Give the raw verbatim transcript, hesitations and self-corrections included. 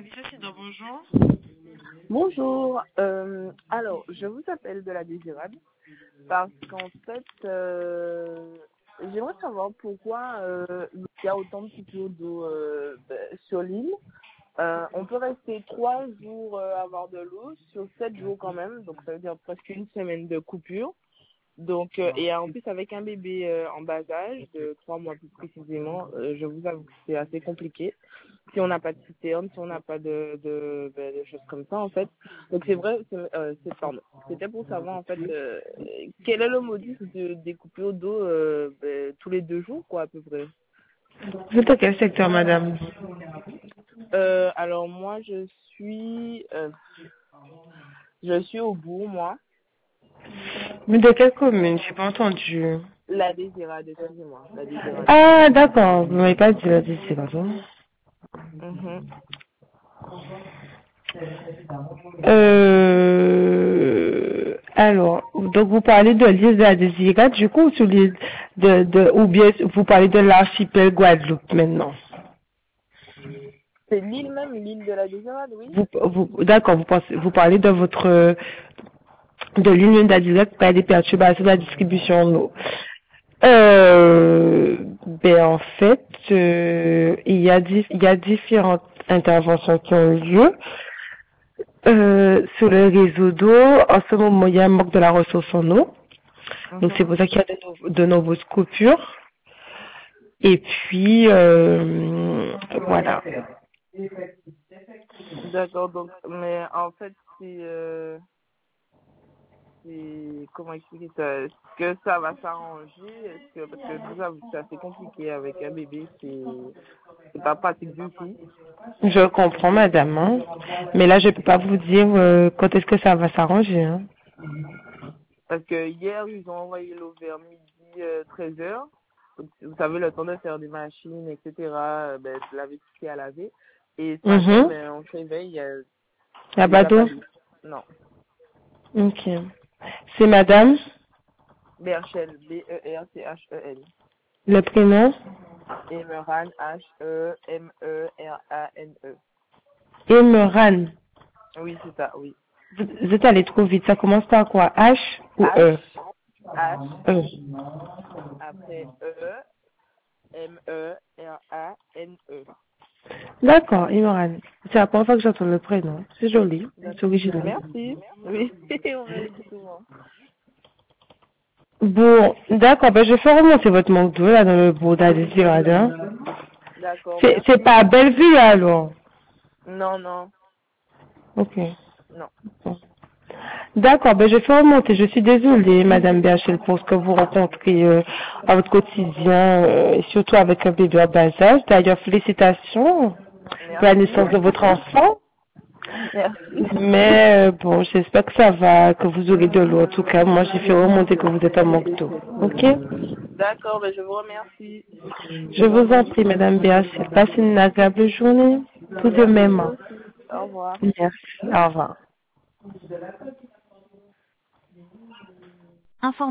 Cécile, bonjour. Bonjour. Euh, alors, je vous appelle de la Désirade parce qu'en fait, euh, j'aimerais savoir pourquoi euh, il y a autant de coupures d'eau euh, ben, sur l'île. Euh, on peut rester trois jours euh, avoir de l'eau sur sept jours quand même, donc ça veut dire presque une semaine de coupure. Donc, euh, et en plus avec un bébé euh, en bas âge, de trois mois plus précisément, euh, je vous avoue que c'est assez compliqué. Si on n'a pas de citerne, si on n'a pas de, de, ben, de choses comme ça en fait. Donc c'est vrai, c'est, euh, c'est pardon. C'était pour savoir en fait euh, quel est le modus de, des coupures d'eau euh, ben, tous les deux jours quoi à peu près. Vous êtes à quel secteur, madame? Euh, alors moi je suis, euh, je suis au bout moi. Mais de quelle commune? J'ai pas entendu. La Désirade, excusez-moi, la Désirade. Ah, d'accord. Vous m'avez pas dit la c'est pardon. Mhm. Euh, alors, donc vous parlez de l'île de la Désirade, du coup, ou sur l'île de, de, ou bien vous parlez de l'archipel Guadeloupe maintenant? C'est l'île même, l'île de la Désirade, oui. Vous, vous, d'accord, vous pensez, vous parlez de votre, de l'union de la Désirade, par des perturbations de la distribution en eau. Euh, ben en fait, euh, il y a dif- il y a différentes interventions qui ont eu lieu euh, sur le réseau d'eau. En ce moment, il y a un manque de la ressource en eau, donc c'est Mhm. pour ça qu'il y a de, nou- de nombreuses coupures. Et puis euh, voilà. D'accord, donc, mais en fait, c'est, euh, c'est, comment expliquer ça? Est-ce que ça va s'arranger? Est-ce que, parce que je vous avoue, c'est assez compliqué avec un bébé, c'est, c'est pas pratique du tout. Je comprends, madame, hein. Mais là, je peux pas vous dire euh, quand est-ce que ça va s'arranger. Hein. Parce que hier, ils ont envoyé l'eau vers midi, euh, treize heures. Vous savez, le temps de faire des machines, et cetera, euh, ben, de laver tout ce qu'il y a à laver. Et ce matin, Mhm. ben, on se réveille, il y a, La il y a pas Bado. d'eau. Non. Ok. C'est madame. Berchel, B E R C H E L. Le prénom. Emeran, H E M E R A N E. Emeran. Oui, c'est ça, oui. Vous, vous êtes allé trop vite. Ça commence par quoi? H ou H, E? H, E. après E, M E R A N E. D'accord, Emeran. C'est la première fois que j'entends le prénom. C'est joli. C'est D'accord. original. Merci. Oui, on me le dit souvent. Bon, d'accord. Ben, je vais faire remonter votre manque d'eau là dans le Bouddha des Ciradins. D'accord, C'est, c'est merci. pas à Bellevue là, alors. Non, non, Ok. non. Bon. D'accord, ben je fais remonter. Je suis désolée, Madame B H L, pour ce que vous rencontrez euh, à votre quotidien, euh, et surtout avec un bébé à bas âge. D'ailleurs, félicitations pour la Merci. naissance de votre enfant. Merci. Mais euh, bon, j'espère que ça va, que vous aurez de l'eau. En tout cas, moi, j'ai fait remonter que vous êtes en manque d'eau. Ok? D'accord, ben je vous remercie. Je vous en prie, Madame B H L. Passez une agréable journée. Tout de Merci même. vous aussi. Au revoir. Merci. Au revoir.